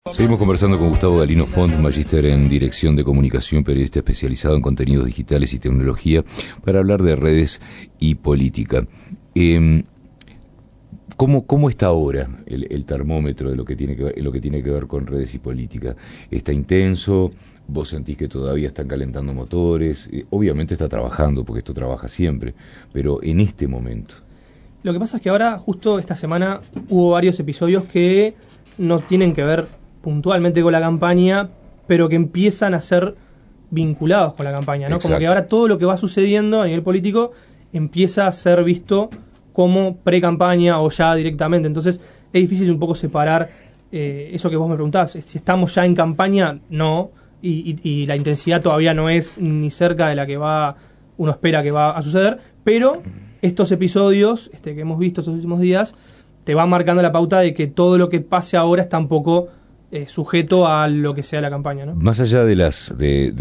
Seguimos conversando con Gustavo Galino Font, magíster en Dirección de Comunicación, periodista especializado en contenidos digitales y tecnología, para hablar de redes y política. ¿Cómo está ahora el termómetro de lo que tiene que ver con redes y política? ¿Está intenso? ¿Vos sentís que todavía están calentando motores? Obviamente está trabajando, porque esto trabaja siempre, pero en este momento. Lo que pasa es que ahora, justo esta semana, hubo varios episodios que no tienen que ver puntualmente con la campaña, pero que empiezan a ser vinculados con la campaña, ¿no? Exacto. Como que ahora todo lo que va sucediendo a nivel político empieza a ser visto como pre-campaña o ya directamente. Entonces es difícil un poco separar eso que vos me preguntás. Si estamos ya en campaña, no, y la intensidad todavía no es ni cerca de la que uno espera que va a suceder, pero estos episodios que hemos visto estos últimos días te van marcando la pauta de que todo lo que pase ahora está un poco sujeto a lo que sea la campaña, ¿no? Más allá de las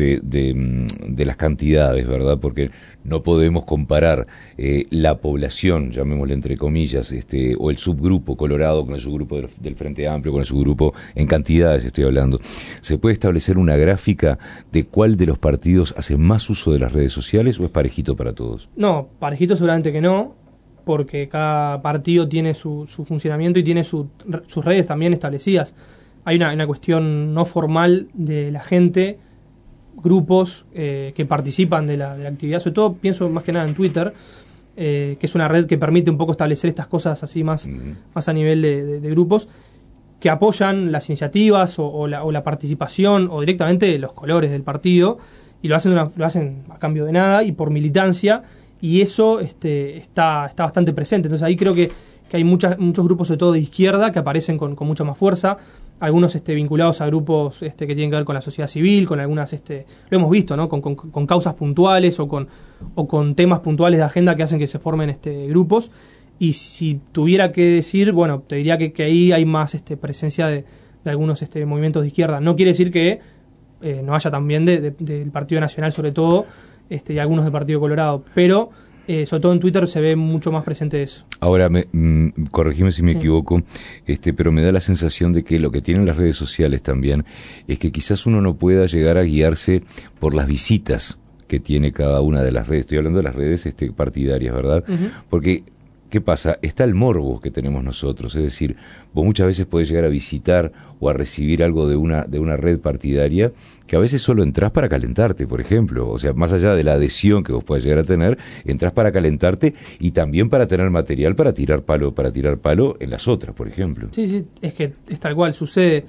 cantidades, ¿verdad? Porque no podemos comparar la población, llamémosle entre comillas, o el subgrupo Colorado con el subgrupo del Frente Amplio, con el subgrupo, en cantidades estoy hablando. ¿Se puede establecer una gráfica de cuál de los partidos hace más uso de las redes sociales o es parejito para todos? No, parejito seguramente que no, porque cada partido tiene su funcionamiento y tiene sus redes también establecidas. Hay una cuestión no formal de la gente, grupos que participan de la actividad, sobre todo pienso más que nada en Twitter, que es una red que permite un poco establecer estas cosas así más a nivel de grupos, que apoyan las iniciativas o la participación o directamente los colores del partido, y lo hacen a cambio de nada y por militancia, y eso está bastante presente. Entonces ahí creo que hay muchos grupos, sobre todo de izquierda, que aparecen con mucha más fuerza, algunos vinculados a grupos que tienen que ver con la sociedad civil, con algunas, lo hemos visto, ¿no? Con causas puntuales o con temas puntuales de agenda que hacen que se formen grupos. Y si tuviera que decir, bueno, te diría que ahí hay más presencia de algunos movimientos de izquierda. No quiere decir que no haya también del Partido Nacional, sobre todo, y algunos del Partido Colorado, pero sobre todo en Twitter se ve mucho más presente eso. Ahora, corregime si me equivoco, pero me da la sensación de que lo que tienen las redes sociales también es que quizás uno no pueda llegar a guiarse por las visitas que tiene cada una de las redes. Estoy hablando de las redes partidarias, ¿verdad? Uh-huh. Porque ¿qué pasa? Está el morbo que tenemos nosotros, es decir, vos muchas veces podés llegar a visitar o a recibir algo de una red partidaria que a veces solo entrás para calentarte, por ejemplo. O sea, más allá de la adhesión que vos podés llegar a tener, entrás para calentarte y también para tener material para tirar palo en las otras, por ejemplo. Sí, es que es tal cual, sucede.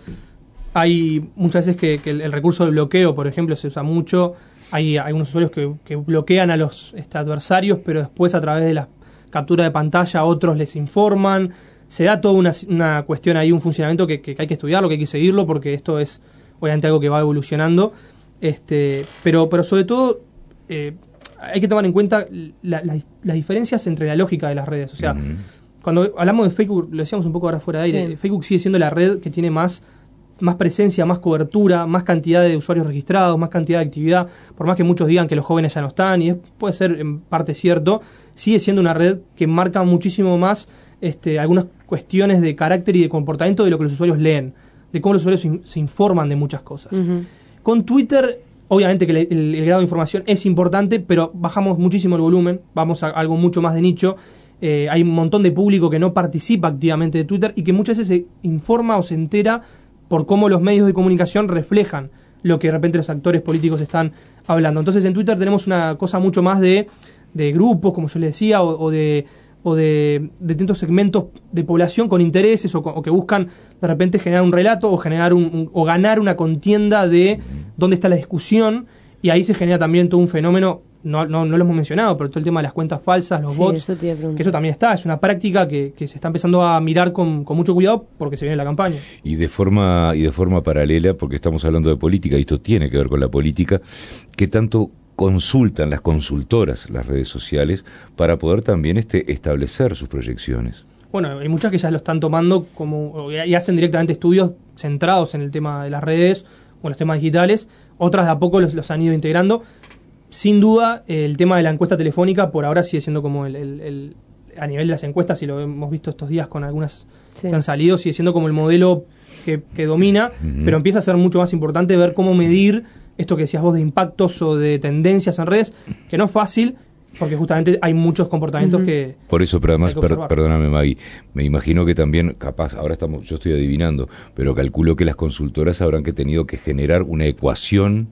Hay muchas veces que el recurso del bloqueo, por ejemplo, se usa mucho. Hay algunos usuarios que bloquean a los adversarios, pero después a través de las captura de pantalla, otros les informan. Se da toda una cuestión ahí, un funcionamiento que hay que estudiarlo, que hay que seguirlo, porque esto es obviamente algo que va evolucionando. Pero sobre todo hay que tomar en cuenta las diferencias entre la lógica de las redes. O sea, cuando hablamos de Facebook, lo decíamos un poco ahora fuera de aire, sí. Facebook sigue siendo la red que tiene más presencia, más cobertura, más cantidad de usuarios registrados, más cantidad de actividad. Por más que muchos digan que los jóvenes ya no están, y puede ser en parte cierto, sigue siendo una red que marca muchísimo más algunas cuestiones de carácter y de comportamiento de lo que los usuarios leen, de cómo los usuarios se informan de muchas cosas. Uh-huh. Con Twitter, obviamente que el grado de información es importante, pero bajamos muchísimo el volumen, vamos a algo mucho más de nicho. Hay un montón de público que no participa activamente de Twitter y que muchas veces se informa o se entera por cómo los medios de comunicación reflejan lo que de repente los actores políticos están hablando. Entonces en Twitter tenemos una cosa mucho más de grupos, como yo les decía, o de distintos segmentos de población con intereses o que buscan de repente generar un relato o generar o ganar una contienda de dónde está la discusión, y ahí se genera también todo un fenómeno. No lo hemos mencionado, pero todo el tema de las cuentas falsas, los bots, que eso también está, es una práctica que se está empezando a mirar con mucho cuidado porque se viene la campaña. Y de forma paralela, porque estamos hablando de política, y esto tiene que ver con la política, ¿qué tanto consultan las consultoras las redes sociales para poder también establecer sus proyecciones? Bueno, hay muchas que ya lo están tomando y hacen directamente estudios centrados en el tema de las redes o en los temas digitales, otras de a poco los han ido integrando. Sin duda, el tema de la encuesta telefónica por ahora sigue siendo como a nivel de las encuestas, y lo hemos visto estos días con algunas que han salido, sigue siendo como el modelo que domina, pero empieza a ser mucho más importante ver cómo medir esto que decías vos de impactos o de tendencias en redes, que no es fácil, porque justamente hay muchos comportamientos que... Por eso, pero además, perdóname Maggie, me imagino que también, capaz, yo estoy adivinando, pero calculo que las consultoras habrán tenido que generar una ecuación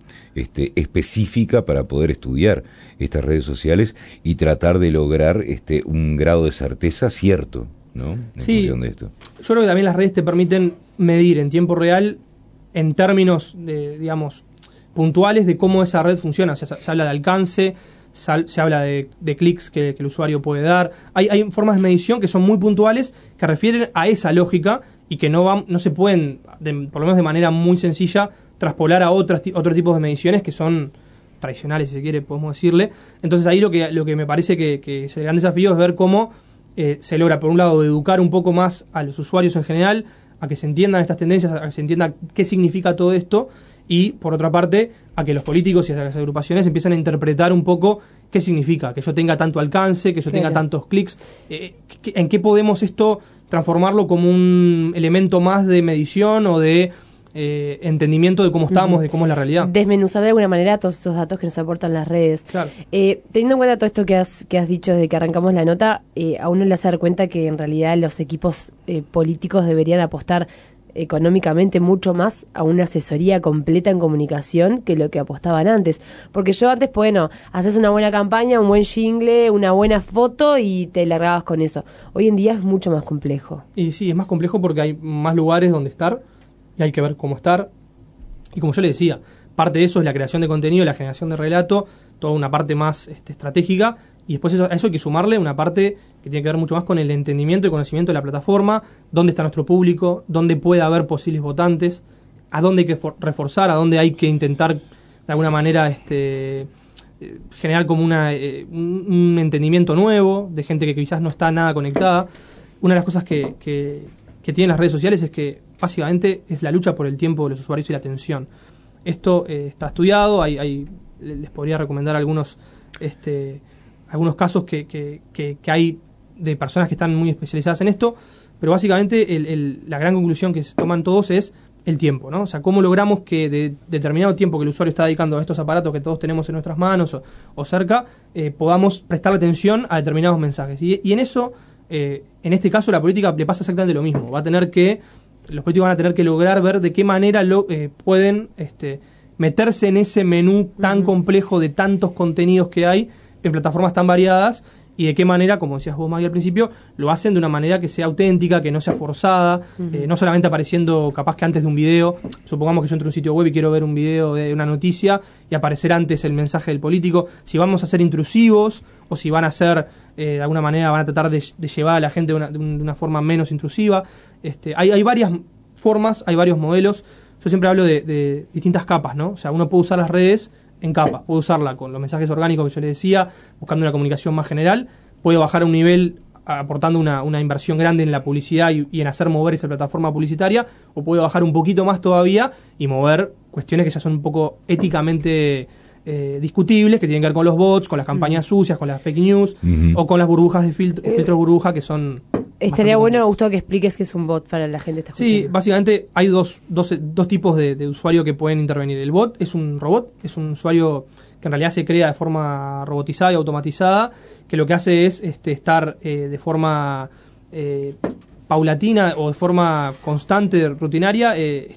específica para poder estudiar estas redes sociales y tratar de lograr un grado de certeza cierto, ¿no? En función de esto. Yo creo que también las redes te permiten medir en tiempo real, en términos de, digamos, puntuales de cómo esa red funciona. O sea, se habla de alcance, se habla de clics que el usuario puede dar. Hay formas de medición que son muy puntuales, que refieren a esa lógica y que no se pueden, por lo menos de manera muy sencilla, traspolar a otros tipos de mediciones que son tradicionales, si se quiere, podemos decirle. Entonces ahí lo que me parece que es el gran desafío es ver cómo se logra, por un lado, educar un poco más a los usuarios en general, a que se entiendan estas tendencias, a que se entienda qué significa todo esto, y por otra parte a que los políticos y las agrupaciones empiecen a interpretar un poco qué significa, que yo tenga tanto alcance, que yo tenga tantos clics, en qué podemos esto transformarlo como un elemento más de medición o de entendimiento de cómo estamos, de cómo es la realidad. Desmenuzar de alguna manera todos esos datos que nos aportan las redes. Claro. Teniendo en cuenta todo esto que has dicho desde que arrancamos la nota, a uno le hace dar cuenta que en realidad los equipos políticos deberían apostar económicamente mucho más a una asesoría completa en comunicación que lo que apostaban antes. Porque yo antes, bueno, haces una buena campaña, un buen jingle, una buena foto y te largabas con eso. Hoy en día es mucho más complejo. Y sí, es más complejo porque hay más lugares donde estar y hay que ver cómo estar. Y como yo le decía, parte de eso es la creación de contenido, la generación de relato, toda una parte más estratégica. Y después a eso hay que sumarle una parte que tiene que ver mucho más con el entendimiento y conocimiento de la plataforma, dónde está nuestro público, dónde puede haber posibles votantes, a dónde hay que reforzar, a dónde hay que intentar de alguna manera generar como un entendimiento nuevo de gente que quizás no está nada conectada. Una de las cosas que tienen las redes sociales es que básicamente es la lucha por el tiempo de los usuarios y la atención. Esto está estudiado, les podría recomendar algunos casos que hay de personas que están muy especializadas en esto, pero básicamente la gran conclusión que se toman todos es el tiempo, ¿no? O sea, cómo logramos que de determinado tiempo que el usuario está dedicando a estos aparatos que todos tenemos en nuestras manos o cerca, podamos prestarle atención a determinados mensajes. Y en eso, en este caso, la política le pasa exactamente lo mismo. Los políticos van a tener que lograr ver de qué manera pueden meterse en ese menú tan complejo de tantos contenidos que hay en plataformas tan variadas y de qué manera, como decías vos, Maggie, al principio, lo hacen de una manera que sea auténtica, que no sea forzada, no solamente apareciendo capaz que antes de un video. Supongamos que yo entro a un sitio web y quiero ver un video de una noticia y aparecer antes el mensaje del político. Si vamos a ser intrusivos o si van a ser, de alguna manera, van a tratar de llevar a la gente de una forma menos intrusiva. Hay varias formas, hay varios modelos. Yo siempre hablo de distintas capas, ¿no? O sea, uno puede usar las redes en capa, puedo usarla con los mensajes orgánicos que yo le decía, buscando una comunicación más general, puedo bajar a un nivel aportando una inversión grande en la publicidad y en hacer mover esa plataforma publicitaria, o puedo bajar un poquito más todavía y mover cuestiones que ya son un poco éticamente discutibles, que tienen que ver con los bots, con las campañas sucias, con las fake news, o con las burbujas de filtros burbuja que son... Estaría bueno, Gustavo, que expliques qué es un bot para la gente que está escuchando. Sí, básicamente hay dos tipos de usuario que pueden intervenir. El bot es un robot, es un usuario que en realidad se crea de forma robotizada y automatizada, que lo que hace es estar de forma paulatina o de forma constante, rutinaria,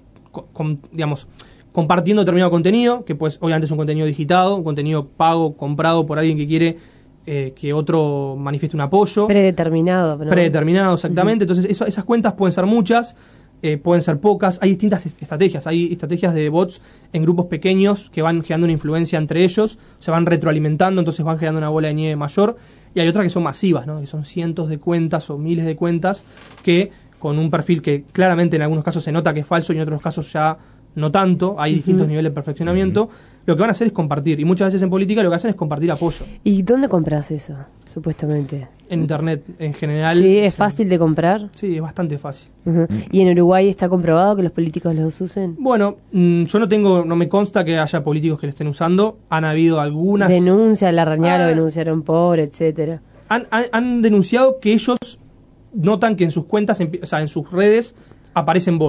compartiendo determinado contenido, que pues obviamente es un contenido digitado, un contenido pago, comprado por alguien que quiere que otro manifieste un apoyo. Predeterminado, ¿no? Predeterminado, exactamente. Entonces esas cuentas pueden ser muchas, pueden ser pocas. Hay distintas estrategias. Hay estrategias de bots en grupos pequeños que van generando una influencia entre ellos, se van retroalimentando, entonces van generando una bola de nieve mayor. Y hay otras que son masivas, ¿no? Que son cientos de cuentas o miles de cuentas que con un perfil que claramente en algunos casos se nota que es falso y en otros casos ya no tanto, hay distintos niveles de perfeccionamiento, lo que van a hacer es compartir, y muchas veces en política lo que hacen es compartir apoyo. ¿Y dónde compras eso, supuestamente? En internet, en general. ¿Sí? ¿Es fácil de comprar? Sí, es bastante fácil. ¿Y en Uruguay está comprobado que los políticos los usen? Bueno, yo no me consta que haya políticos que lo estén usando, han habido algunas... Denuncia, Larrañaga lo denunciaron por, etcétera. Han denunciado que ellos notan que en sus cuentas, en sus redes, aparecen bots.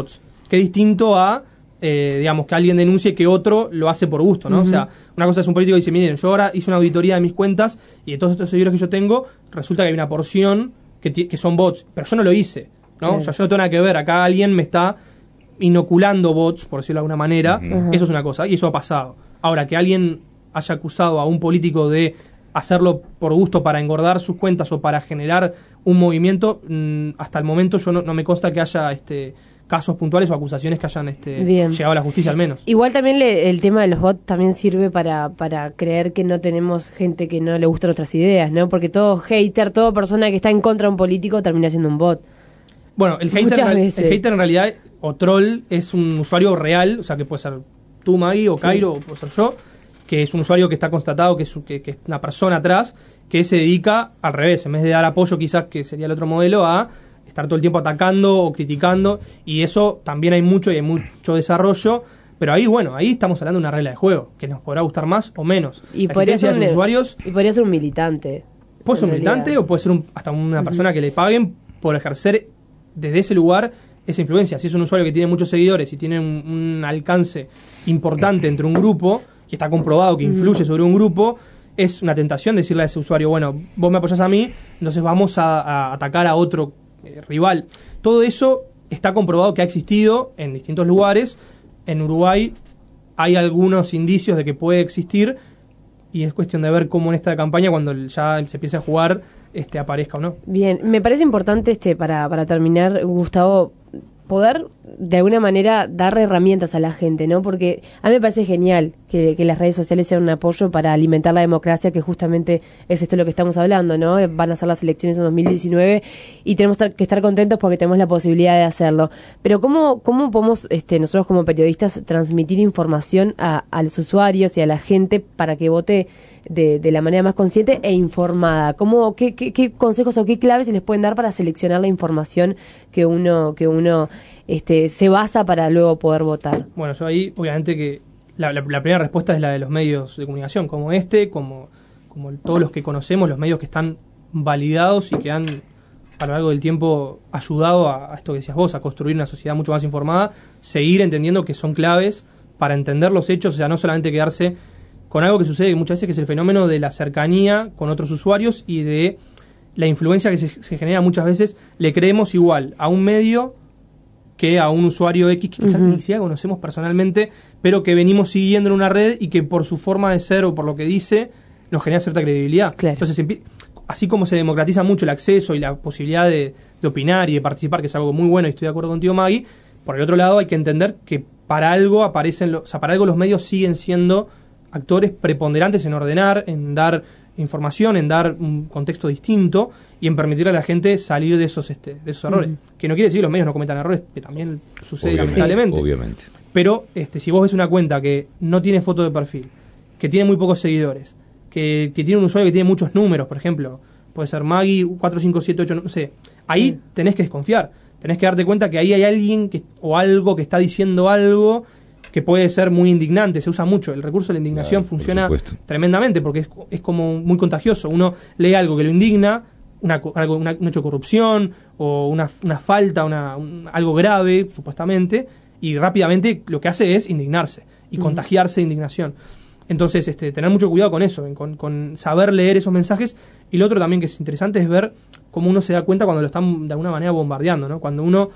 que es distinto a, digamos, que alguien denuncie que otro lo hace por gusto, ¿no? O sea, una cosa es un político que dice, miren, yo ahora hice una auditoría de mis cuentas y de todos estos seguidores que yo tengo, resulta que hay una porción que son bots, pero yo no lo hice, ¿no? O sea, yo no tengo nada que ver, acá alguien me está inoculando bots, por decirlo de alguna manera, eso es una cosa, y eso ha pasado. Ahora, que alguien haya acusado a un político de hacerlo por gusto para engordar sus cuentas o para generar un movimiento, hasta el momento yo no me consta que haya casos puntuales o acusaciones que hayan llegado a la justicia al menos. Igual también el tema de los bots también sirve para creer que no tenemos gente que no le gustan nuestras ideas, ¿no? Porque todo hater, toda persona que está en contra de un político termina siendo un bot. Bueno, el hater en realidad, o troll, es un usuario real, o sea que puede ser tú, Maggie, o Cairo, o puede ser yo, que es un usuario que está constatado que es una persona atrás, que se dedica al revés, en vez de dar apoyo quizás, que sería el otro modelo, a estar todo el tiempo atacando o criticando, y eso también hay mucho desarrollo, pero ahí, bueno, ahí estamos hablando de una regla de juego, que nos podrá gustar más o menos. Y podría ser usuarios, y podría ser un militante. Puede ser un militante o puede ser hasta una persona que le paguen por ejercer desde ese lugar esa influencia. Si es un usuario que tiene muchos seguidores y tiene un alcance importante entre un grupo, que está comprobado que influye sobre un grupo, es una tentación decirle a ese usuario, bueno, vos me apoyás a mí, entonces vamos a atacar a otro rival. Todo eso está comprobado que ha existido en distintos lugares. En Uruguay hay algunos indicios de que puede existir, y es cuestión de ver cómo en esta campaña, cuando ya se empiece a jugar, aparezca o no. Bien, me parece importante para terminar, Gustavo, poder de alguna manera dar herramientas a la gente, ¿no? Porque a mí me parece genial que las redes sociales sean un apoyo para alimentar la democracia, que justamente es esto lo que estamos hablando, ¿no? Van a ser las elecciones en 2019 y tenemos que estar contentos porque tenemos la posibilidad de hacerlo. Pero ¿cómo podemos nosotros como periodistas transmitir información a los usuarios y a la gente para que vote de la manera más consciente e informada? ¿Qué consejos o qué claves se les pueden dar para seleccionar la información que uno se basa para luego poder votar? Bueno, yo ahí, obviamente que la primera respuesta es la de los medios de comunicación, como como todos los que conocemos, los medios que están validados y que han a lo largo del tiempo ayudado a esto que decías vos, a construir una sociedad mucho más informada, seguir entendiendo que son claves para entender los hechos, o sea, no solamente quedarse con algo que sucede muchas veces, que es el fenómeno de la cercanía con otros usuarios y de la influencia que se genera muchas veces. Le creemos igual a un medio que a un usuario X que quizás ni siquiera conocemos personalmente, pero que venimos siguiendo en una red y que por su forma de ser o por lo que dice nos genera cierta credibilidad. Claro. Entonces, así como se democratiza mucho el acceso y la posibilidad de opinar y de participar, que es algo muy bueno y estoy de acuerdo contigo, Maggie, por el otro lado hay que entender que para algo para algo los medios siguen siendo actores preponderantes en ordenar, en dar información, en dar un contexto distinto y en permitirle a la gente salir de esos errores. Que no quiere decir que los medios no cometan errores, que también sucede lamentablemente. Obviamente. Pero si vos ves una cuenta que no tiene foto de perfil, que tiene muy pocos seguidores, que tiene un usuario que tiene muchos números, por ejemplo, puede ser Maggie 4578, no sé, ahí tenés que desconfiar, tenés que darte cuenta que ahí hay alguien o algo que está diciendo algo que puede ser muy indignante. Se usa mucho el recurso de la indignación, funciona tremendamente porque es como muy contagioso. Uno lee algo que lo indigna, un hecho de corrupción o una falta, algo grave supuestamente, y rápidamente lo que hace es indignarse y contagiarse de indignación. Entonces, tener mucho cuidado con eso, con saber leer esos mensajes. Y lo otro también que es interesante es ver cómo uno se da cuenta cuando lo están de alguna manera bombardeando, ¿no? Cuando uno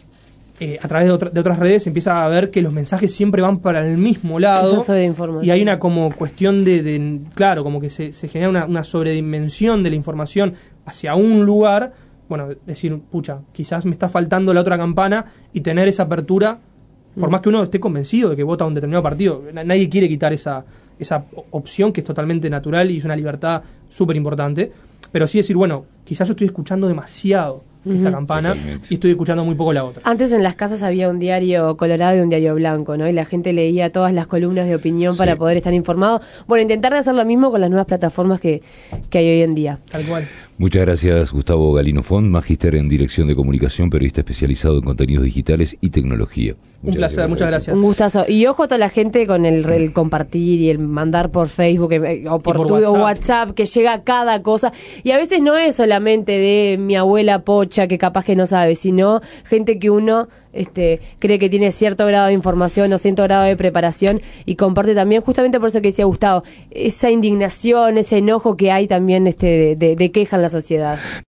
a través de otras redes empieza a ver que los mensajes siempre van para el mismo lado y hay una como cuestión claro, como que se genera una sobredimensión de la información hacia un lugar. Bueno, decir, pucha, quizás me está faltando la otra campana, y tener esa apertura, por más que uno esté convencido de que vota a un determinado partido. Nadie quiere quitar esa opción que es totalmente natural y es una libertad súper importante, pero sí decir, bueno, quizás yo estoy escuchando demasiado esta campana y estoy escuchando muy poco la otra. Antes en las casas había un diario colorado y un diario blanco, ¿no? Y la gente leía todas las columnas de opinión para poder estar informado. Bueno, intentar de hacer lo mismo con las nuevas plataformas que hay hoy en día. Tal cual. Muchas gracias, Gustavo Galino Font, magíster en Dirección de Comunicación, periodista especializado en contenidos digitales y tecnología. Un placer, muchas gracias. Un gustazo. Y ojo a toda la gente con el compartir y el mandar por Facebook o por WhatsApp, que llega cada cosa. Y a veces no es solamente de mi abuela pocha, que capaz que no sabe, sino gente que uno cree que tiene cierto grado de información o cierto grado de preparación y comparte también, justamente por eso que decía Gustavo, esa indignación, ese enojo que hay también de queja en la sociedad.